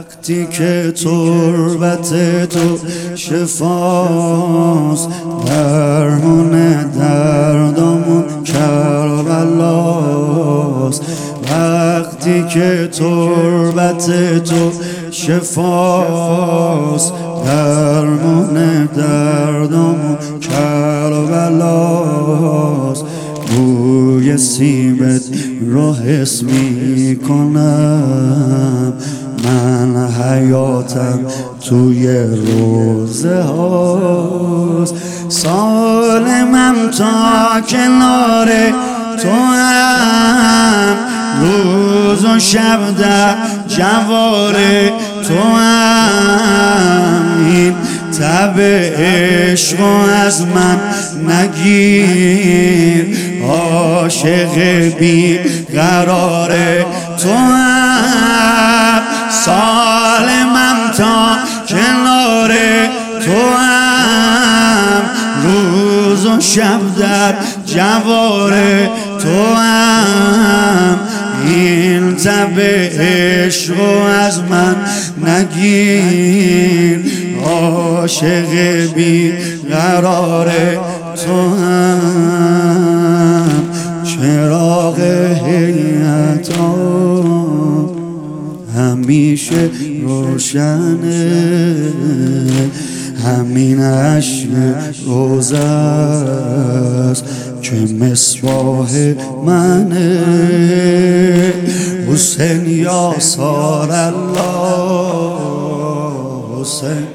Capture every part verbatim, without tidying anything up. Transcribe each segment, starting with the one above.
وقتی که تربت تو شفاست، درمون دردامون کربلاست. وقتی که تربت تو شفاست، درمون دردامون کربلاست. بوی سیبت رو حس می کنم، من حیاتم توی روزه هاست. سالمم تا کنار تو هم، روز و شب در جوار تو هم. این تب عشق از من نگیر، عاشق بی قرار تو هم. سالمم تا کنار تو هم، روز و شب در جوار تو هم. این تب عشق از من نگیر، عاشق بی قرار تو هم. چراغ حیاتم همیشه روشنه، همین اشک روزه است که مصباح منه. حسین یا سار الله، حسین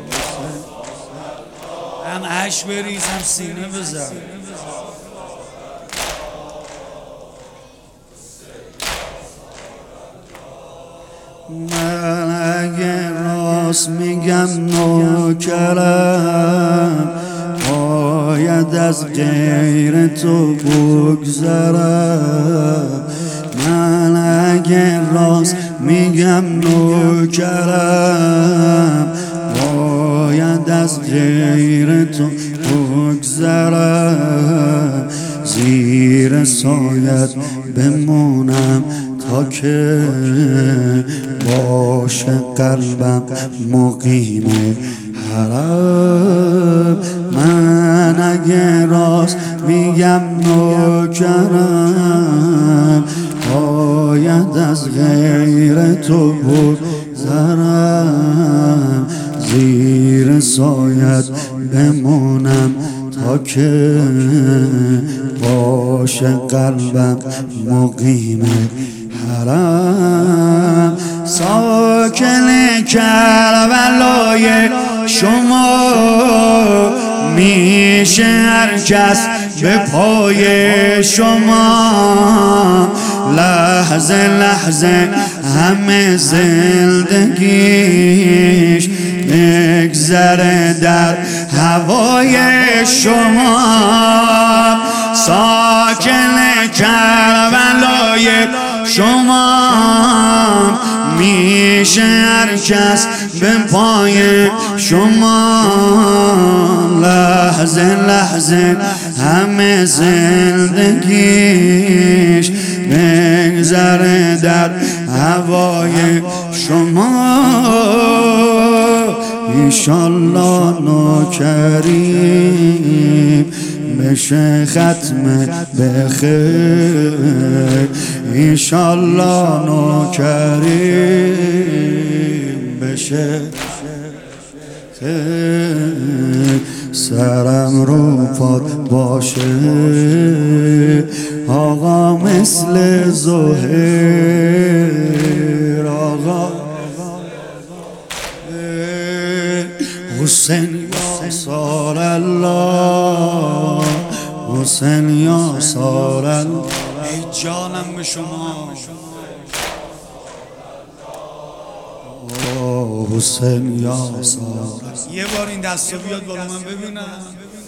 هم اشک بریزم سینه بزن. من اگه راست میگم نوکرم، باید از غیر تو بگذرم. من اگه راست میگم نوکرم، باید از غیر تو بگذرم. زیر سایت بمونم تا که باشه قلبم مقیم حرم. من اگه راست میگم نوکرم، باید از غیر تو بگذرم. زیر سایت بمونم تا که باشه قلبم مقیم حرم. ساکن کربلای شما میشه هر کس به پای شما. لحظه لحظه همه زندگیش بگذره در هوای شما. ساکن کربلای شما میشه هر کس به پای شما. لحظه لحظه همه زندگیش بگذره در هوای شما. ایشالله نوکریم بشه ختم بخیر. ایشالله نوکریم بشه خیر. سرم رو پاد باشه آقا مثل زهیر. آقا حسین یا سار الله، حسین یا سار الله. ای جانم به شما حسین یا سار. یه بار این دستو بیاد بالا من ببینم.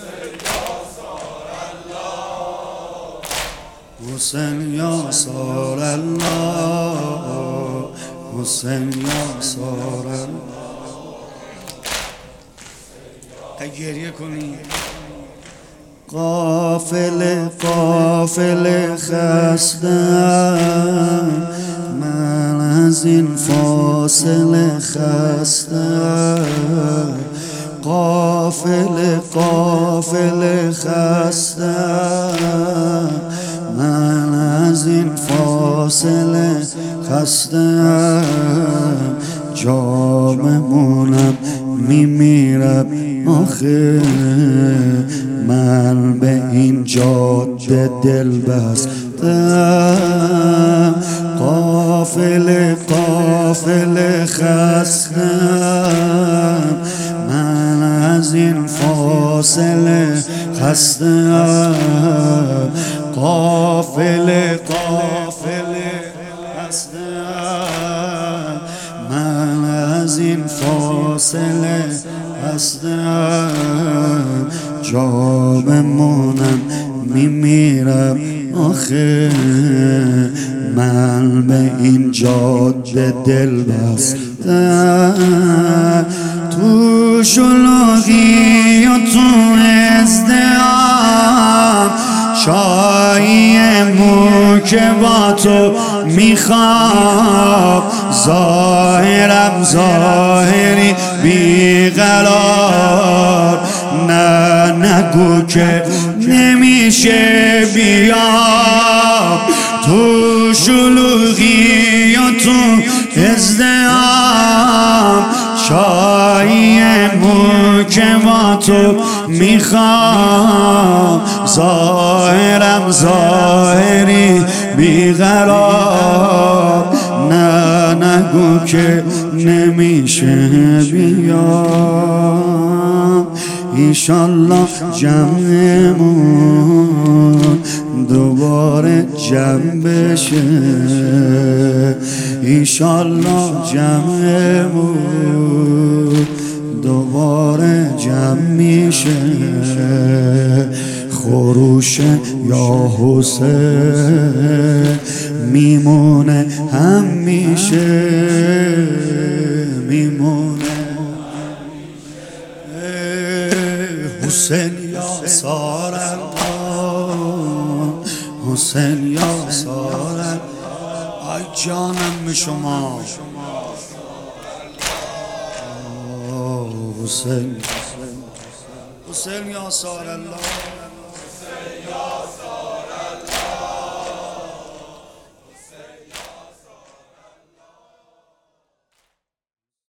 حسین یا سار الله، حسین یا سار الله. گریه کنی. قافل قافل خستم من از این فاصله خسته، قافله قافله خسته، من از این فاصله خسته، جا بمونم میمیرم آخه، من به این جاده دل بستم، قافله قافله خستم، من از این فاصله خستم، قافله قافله خستم، من از این فاصله هستم، جا بمونم میمیرم آخه، من به این جاده دل بستم، تو شلوغی و تو ازدحام، شایی مو که با تو میخوام، ظاهرم ظاهری بیقرار، نه نگو که نمیشه بیام، تو شلوغی و تو ازدحام، شایی مو که با تو میخوام، ظاهرم ظاهری بیقرار، نه نگو که نمیشه بیام، ایشالله جمعمون دوباره جمع بشه، ایشالله جمعمون دوباره جمع میشه، خروش یا حسین میمونه همیشه، میمونه حسین یا سارن، حسین یا سارن، ای جانم به شما حسین حسین یا سار الله.